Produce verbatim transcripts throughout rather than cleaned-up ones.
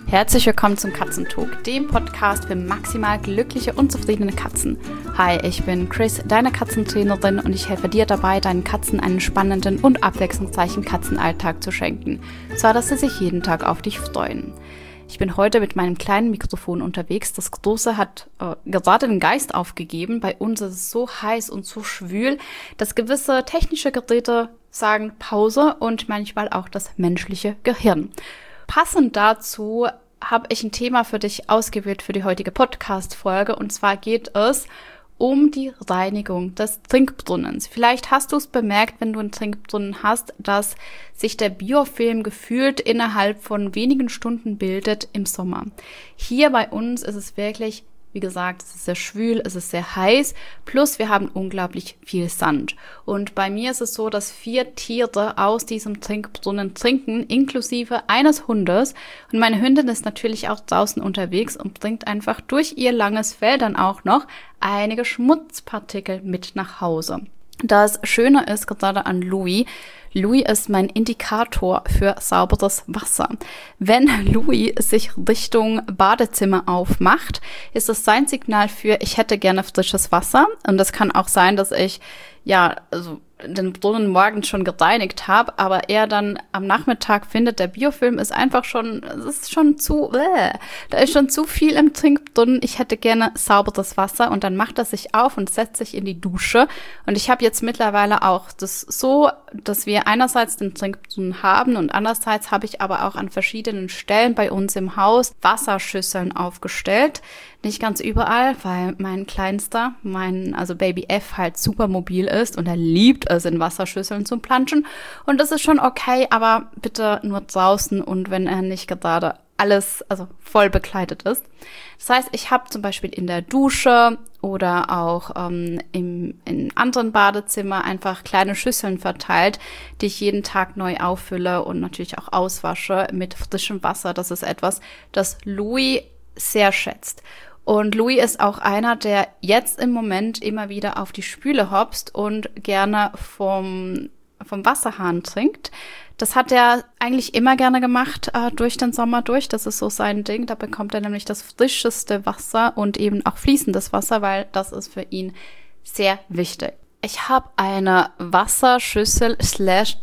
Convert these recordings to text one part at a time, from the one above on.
Herzlich willkommen zum Katzentalk, dem Podcast für maximal glückliche und zufriedene Katzen. Hi, ich bin Chris, deine Katzentrainerin, und ich helfe dir dabei, deinen Katzen einen spannenden und abwechslungsreichen Katzenalltag zu schenken, so dass sie sich jeden Tag auf dich freuen. Ich bin heute mit meinem kleinen Mikrofon unterwegs. Das große hat äh, gerade den Geist aufgegeben. Bei uns ist es so heiß und so schwül, dass gewisse technische Geräte sagen Pause und manchmal auch das menschliche Gehirn. Passend dazu habe ich ein Thema für dich ausgewählt für die heutige Podcast-Folge, und zwar geht es um die Reinigung des Trinkbrunnens. Vielleicht hast du es bemerkt, wenn du einen Trinkbrunnen hast, dass sich der Biofilm gefühlt innerhalb von wenigen Stunden bildet im Sommer. Hier bei uns ist es wirklich, wie gesagt, es ist sehr schwül, es ist sehr heiß, plus wir haben unglaublich viel Sand. Und bei mir ist es so, dass vier Tiere aus diesem Trinkbrunnen trinken, inklusive eines Hundes. Und meine Hündin ist natürlich auch draußen unterwegs und bringt einfach durch ihr langes Fell dann auch noch einige Schmutzpartikel mit nach Hause. Das Schöne ist gerade an Louis, Louis ist mein Indikator für sauberes Wasser. Wenn Louis sich Richtung Badezimmer aufmacht, ist es sein Signal für, ich hätte gerne frisches Wasser. Und das kann auch sein, dass ich, ja, also den Brunnen morgens schon gereinigt habe, aber er dann am Nachmittag findet, der Biofilm ist einfach schon, es ist schon zu, äh, da ist schon zu viel im Trinkbrunnen, ich hätte gerne sauberes Wasser, und dann macht er sich auf und setzt sich in die Dusche. Und ich habe jetzt mittlerweile auch das so, dass wir einerseits den Trinkbrunnen haben und andererseits habe ich aber auch an verschiedenen Stellen bei uns im Haus Wasserschüsseln aufgestellt. Nicht ganz überall, weil mein Kleinster, mein, also Baby F, halt super mobil ist und er liebt es, in Wasserschüsseln zu planschen. Und das ist schon okay, aber bitte nur draußen und wenn er nicht gerade alles, also voll bekleidet ist. Das heißt, ich habe zum Beispiel in der Dusche oder auch ähm, im, in anderen Badezimmer einfach kleine Schüsseln verteilt, die ich jeden Tag neu auffülle und natürlich auch auswasche mit frischem Wasser. Das ist etwas, das Louis sehr schätzt. Und Louis ist auch einer, der jetzt im Moment immer wieder auf die Spüle hopst und gerne vom, vom Wasserhahn trinkt. Das hat er eigentlich immer gerne gemacht, äh, durch den Sommer durch. Das ist so sein Ding. Da bekommt er nämlich das frischeste Wasser und eben auch fließendes Wasser, weil das ist für ihn sehr wichtig. Ich habe eine Wasserschüssel slash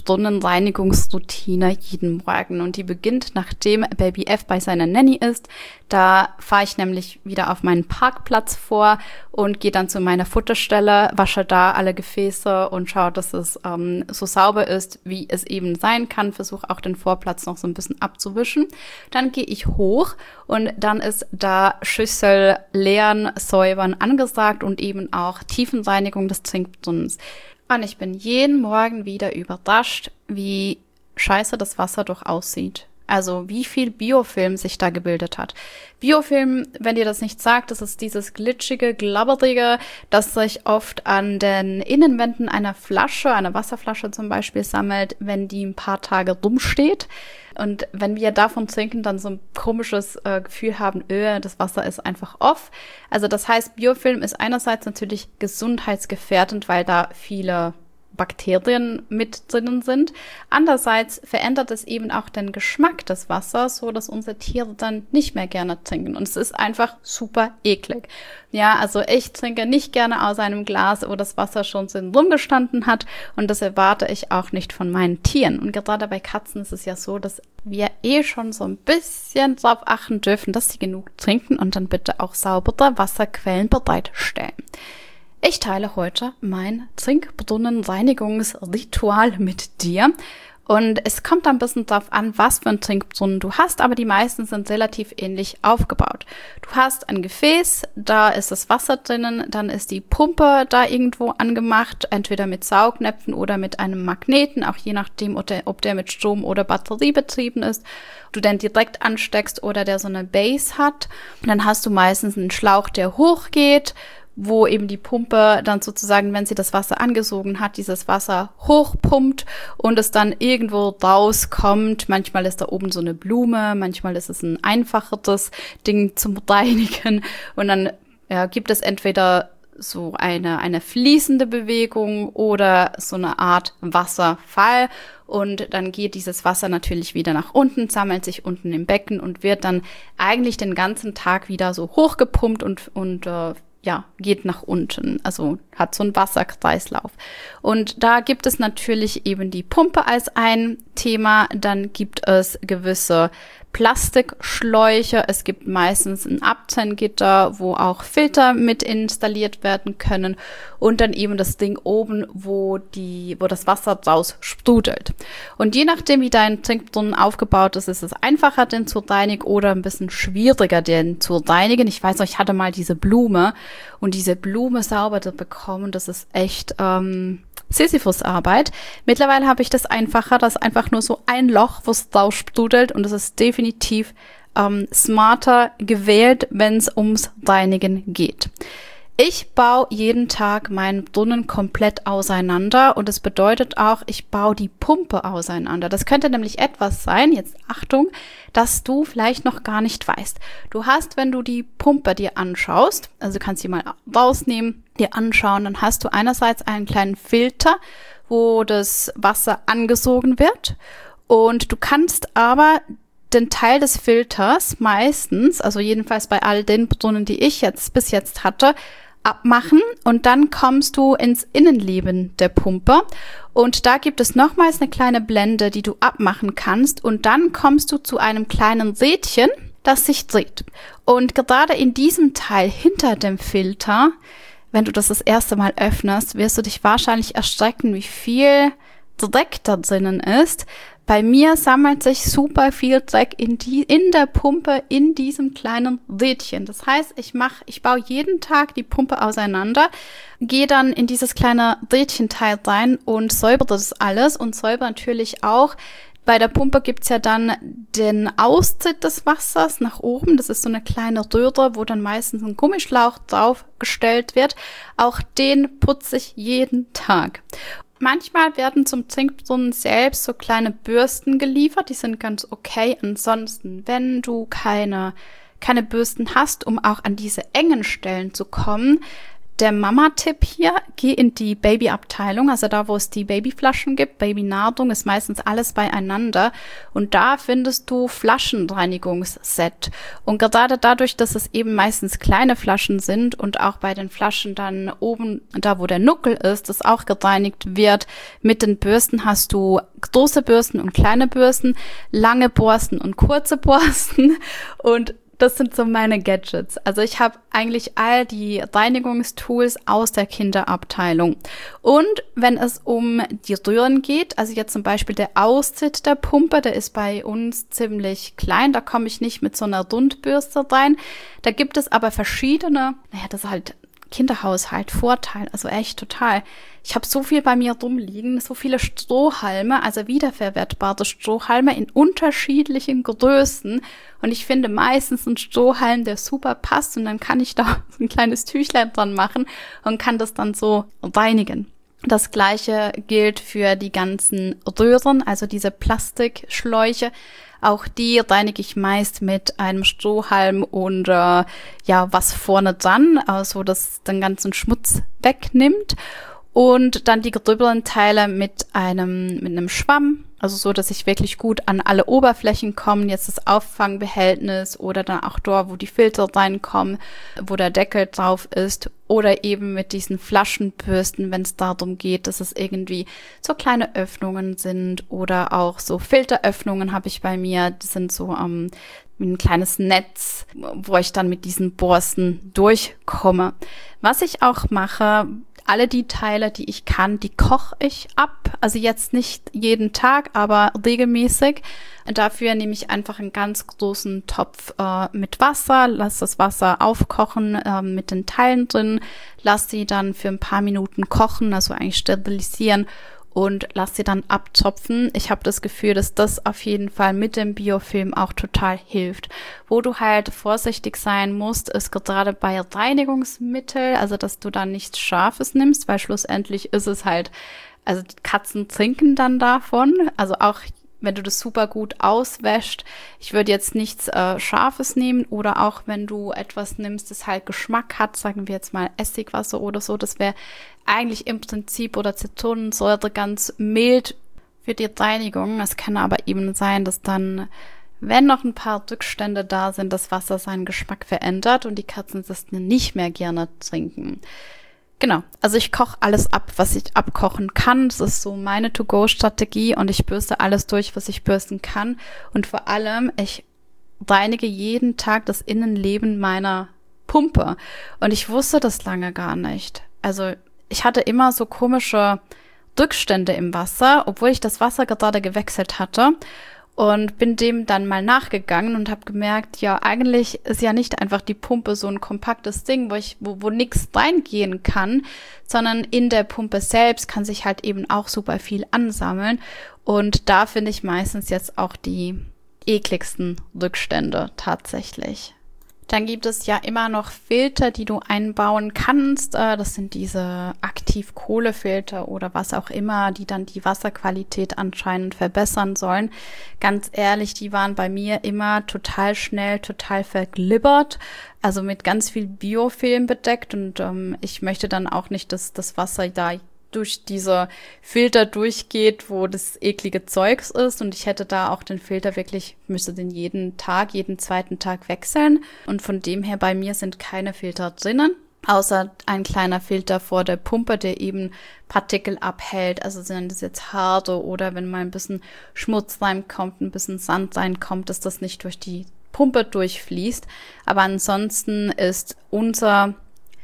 Trinkbrunnenreinigungsroutine jeden Morgen, und die beginnt, nachdem Baby F bei seiner Nanny ist. Da fahre ich nämlich wieder auf meinen Parkplatz vor und gehe dann zu meiner Futterstelle, wasche da alle Gefäße und schaue, dass es ähm, so sauber ist, wie es eben sein kann. Versuche auch den Vorplatz noch so ein bisschen abzuwischen. Dann gehe ich hoch und dann ist da Schüssel leeren, säubern angesagt und eben auch Tiefenreinigung des Trinkbrunnens. Und ich bin jeden Morgen wieder überrascht, wie scheiße das Wasser doch aussieht. Also wie viel Biofilm sich da gebildet hat. Biofilm, wenn dir das nicht sagt, das ist dieses glitschige, glabberige, das sich oft an den Innenwänden einer Flasche, einer Wasserflasche zum Beispiel, sammelt, wenn die ein paar Tage rumsteht. Und wenn wir davon trinken, dann so ein komisches äh, Gefühl haben, öh, das Wasser ist einfach off. Also das heißt, Biofilm ist einerseits natürlich gesundheitsgefährdend, weil da viele Bakterien mit drinnen sind. Andererseits verändert es eben auch den Geschmack des Wassers, so dass unsere Tiere dann nicht mehr gerne trinken. Und es ist einfach super eklig. Ja, also ich trinke nicht gerne aus einem Glas, wo das Wasser schon so rumgestanden hat, und das erwarte ich auch nicht von meinen Tieren. Und gerade bei Katzen ist es ja so, dass wir eh schon so ein bisschen drauf achten dürfen, dass sie genug trinken und dann bitte auch saubere Wasserquellen bereitstellen. Ich teile heute mein Trinkbrunnenreinigungsritual mit dir. Und es kommt ein bisschen drauf an, was für einen Trinkbrunnen du hast, aber die meisten sind relativ ähnlich aufgebaut. Du hast ein Gefäß, da ist das Wasser drinnen, dann ist die Pumpe da irgendwo angemacht, entweder mit Saugnäpfen oder mit einem Magneten, auch je nachdem, ob der, ob der mit Strom oder Batterie betrieben ist. Du den direkt ansteckst oder der so eine Base hat. Und dann hast du meistens einen Schlauch, der hochgeht, wo eben die Pumpe dann sozusagen, wenn sie das Wasser angesogen hat, dieses Wasser hochpumpt und es dann irgendwo rauskommt. Manchmal ist da oben so eine Blume, manchmal ist es ein einfacheres Ding zum Reinigen, und dann ja, gibt es entweder so eine, eine fließende Bewegung oder so eine Art Wasserfall. Und dann geht dieses Wasser natürlich wieder nach unten, sammelt sich unten im Becken und wird dann eigentlich den ganzen Tag wieder so hochgepumpt und, und äh, ja, geht nach unten. Also hat so einen Wasserkreislauf. Und da gibt es natürlich eben die Pumpe als ein Thema. Dann gibt es gewisse Plastikschläuche. Es gibt meistens ein Abtrenngitter, wo auch Filter mit installiert werden können und dann eben das Ding oben, wo die, wo das Wasser draus sprudelt. Und je nachdem, wie dein Trinkbrunnen aufgebaut ist, ist es einfacher, den zu reinigen oder ein bisschen schwieriger, den zu reinigen. Ich weiß noch, ich hatte mal diese Blume und diese Blume sauber zu bekommen, das ist echt ähm, Sisyphus-Arbeit. Mittlerweile habe ich das einfacher, das ist einfach nur so ein Loch, wo es draus sprudelt und das ist definitiv ähm, smarter gewählt, wenn es ums Reinigen geht. Ich baue jeden Tag meinen Brunnen komplett auseinander und das bedeutet auch, ich baue die Pumpe auseinander. Das könnte nämlich etwas sein, jetzt Achtung, dass du vielleicht noch gar nicht weißt. Du hast, wenn du die Pumpe dir anschaust, also du kannst sie mal rausnehmen, dir anschauen, dann hast du einerseits einen kleinen Filter, wo das Wasser angesogen wird und du kannst aber den Teil des Filters meistens, also jedenfalls bei all den Brunnen, die ich jetzt bis jetzt hatte, abmachen und dann kommst du ins Innenleben der Pumpe und da gibt es nochmals eine kleine Blende, die du abmachen kannst und dann kommst du zu einem kleinen Rädchen, das sich dreht. Und gerade in diesem Teil hinter dem Filter, wenn du das das erste Mal öffnest, wirst du dich wahrscheinlich erschrecken, wie viel Dreck da drinnen ist. Bei mir sammelt sich super viel Dreck in die, in der Pumpe, in diesem kleinen Rädchen. Das heißt, ich mache, ich baue jeden Tag die Pumpe auseinander, gehe dann in dieses kleine Rädchenteil rein und säubere das alles und säubere natürlich auch. Bei der Pumpe gibt's ja dann den Austritt des Wassers nach oben. Das ist so eine kleine Röhre, wo dann meistens ein Gummischlauch draufgestellt wird. Auch den putze ich jeden Tag. Manchmal werden zum Trinkbrunnen selbst so kleine Bürsten geliefert, die sind ganz okay. Ansonsten, wenn du keine, keine Bürsten hast, um auch an diese engen Stellen zu kommen, der Mama-Tipp hier, geh in die Babyabteilung, also da, wo es die Babyflaschen gibt. Babynahrung ist meistens alles beieinander und da findest du Flaschenreinigungsset. Und gerade dadurch, dass es eben meistens kleine Flaschen sind und auch bei den Flaschen dann oben, da wo der Nuckel ist, das auch gereinigt wird, mit den Bürsten hast du große Bürsten und kleine Bürsten, lange Borsten und kurze Borsten und das sind so meine Gadgets. Also ich habe eigentlich all die Reinigungstools aus der Kinderabteilung. Und wenn es um die Röhren geht, also jetzt zum Beispiel der Austritt der Pumpe, der ist bei uns ziemlich klein, da komme ich nicht mit so einer Rundbürste rein. Da gibt es aber verschiedene, naja, das ist halt Kinderhaushalt, Vorteil, also echt total. Ich habe so viel bei mir rumliegen, so viele Strohhalme, also wiederverwertbare Strohhalme in unterschiedlichen Größen. Und ich finde meistens einen Strohhalm, der super passt und dann kann ich da so ein kleines Tüchlein dran machen und kann das dann so reinigen. Das Gleiche gilt für die ganzen Röhren, also diese Plastikschläuche. Auch die reinige ich meist mit einem Strohhalm und äh, ja, was vorne dran, also das den ganzen Schmutz wegnimmt. Und dann die gröberen Teile mit einem mit einem Schwamm, also so, dass ich wirklich gut an alle Oberflächen komme, jetzt das Auffangbehältnis oder dann auch dort, wo die Filter reinkommen, wo der Deckel drauf ist oder eben mit diesen Flaschenbürsten, wenn es darum geht, dass es irgendwie so kleine Öffnungen sind oder auch so Filteröffnungen habe ich bei mir, das sind so ähm, wie ein kleines Netz, wo ich dann mit diesen Borsten durchkomme. Was ich auch mache, alle die Teile, die ich kann, die koche ich ab. Also jetzt nicht jeden Tag, aber regelmäßig. Dafür nehme ich einfach einen ganz großen Topf äh, mit Wasser, lasse das Wasser aufkochen äh, mit den Teilen drin, lasse sie dann für ein paar Minuten kochen, also eigentlich sterilisieren und lasse sie dann abzopfen. Ich habe das Gefühl, dass das auf jeden Fall mit dem Biofilm auch total hilft. Wo du halt vorsichtig sein musst, ist gerade bei Reinigungsmittel, also dass du da nichts Scharfes nimmst, weil schlussendlich ist es halt, also die Katzen trinken dann davon. Also auch wenn du das super gut auswäscht. Ich würde jetzt nichts äh, Scharfes nehmen oder auch wenn du etwas nimmst, das halt Geschmack hat, sagen wir jetzt mal Essigwasser oder so, das wäre eigentlich im Prinzip oder Zitronensäure ganz mild für die Reinigung. Es kann aber eben sein, dass dann, wenn noch ein paar Rückstände da sind, das Wasser seinen Geschmack verändert und die Katzen das nicht mehr gerne trinken. Genau, also ich koche alles ab, was ich abkochen kann. Das ist so meine To-Go-Strategie und ich bürste alles durch, was ich bürsten kann. Und vor allem, ich reinige jeden Tag das Innenleben meiner Pumpe. Und ich wusste das lange gar nicht. Also ich hatte immer so komische Rückstände im Wasser, obwohl ich das Wasser gerade gewechselt hatte. Und bin dem dann mal nachgegangen und habe gemerkt, ja, eigentlich ist ja nicht einfach die Pumpe so ein kompaktes Ding, wo ich, wo, wo nichts reingehen kann, sondern in der Pumpe selbst kann sich halt eben auch super viel ansammeln. Und da finde ich meistens jetzt auch die ekligsten Rückstände tatsächlich. Dann gibt es ja immer noch Filter, die du einbauen kannst. Das sind diese Aktivkohlefilter oder was auch immer, die dann die Wasserqualität anscheinend verbessern sollen. Ganz ehrlich, die waren bei mir immer total schnell, total verglibbert, also mit ganz viel Biofilm bedeckt. Und ähm, ich möchte dann auch nicht, dass das Wasser da durch diese Filter durchgeht, wo das eklige Zeugs ist. Und ich hätte da auch den Filter wirklich, müsste den jeden Tag, jeden zweiten Tag wechseln. Und von dem her, bei mir sind keine Filter drinnen, außer ein kleiner Filter vor der Pumpe, der eben Partikel abhält. Also sind das jetzt harte oder wenn mal ein bisschen Schmutz reinkommt, ein bisschen Sand reinkommt, dass das nicht durch die Pumpe durchfließt. Aber ansonsten ist unser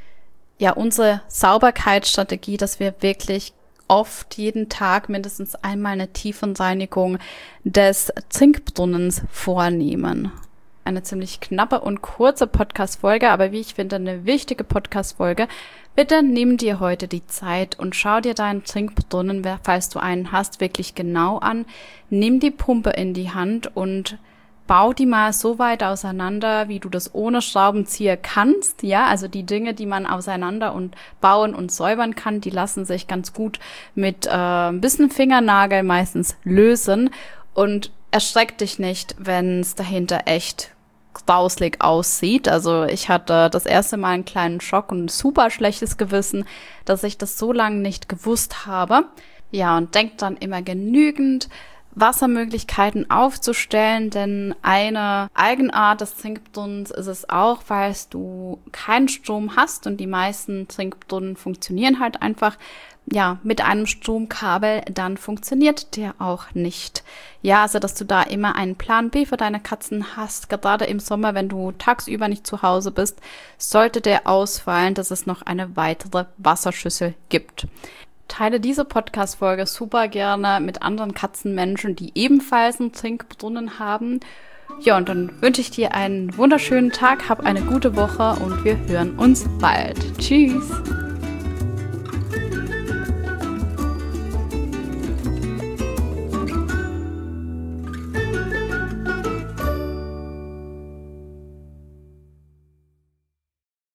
Ja, unsere Sauberkeitsstrategie, dass wir wirklich oft jeden Tag mindestens einmal eine Tiefenreinigung des Trinkbrunnens vornehmen. Eine ziemlich knappe und kurze Podcast-Folge, aber wie ich finde, eine wichtige Podcast-Folge. Bitte nimm dir heute die Zeit und schau dir deinen Trinkbrunnen, falls du einen hast, wirklich genau an. Nimm die Pumpe in die Hand und bau die mal so weit auseinander, wie du das ohne Schraubenzieher kannst. Ja, also die Dinge, die man auseinander und bauen und säubern kann, die lassen sich ganz gut mit äh, ein bisschen Fingernagel meistens lösen. Und erschreck dich nicht, wenn es dahinter echt grauslig aussieht. Also ich hatte das erste Mal einen kleinen Schock und ein super schlechtes Gewissen, dass ich das so lange nicht gewusst habe. Ja, und denk dann immer genügend Wassermöglichkeiten aufzustellen, denn eine Eigenart des Trinkbrunnens ist es auch, falls du keinen Strom hast und die meisten Trinkbrunnen funktionieren halt einfach, ja, mit einem Stromkabel, dann funktioniert der auch nicht. Ja, also dass du da immer einen Plan B für deine Katzen hast, gerade im Sommer, wenn du tagsüber nicht zu Hause bist, sollte der ausfallen, dass es noch eine weitere Wasserschüssel gibt. Teile diese Podcast-Folge super gerne mit anderen Katzenmenschen, die ebenfalls einen Trinkbrunnen haben. Ja, und dann wünsche ich dir einen wunderschönen Tag, hab eine gute Woche und wir hören uns bald. Tschüss!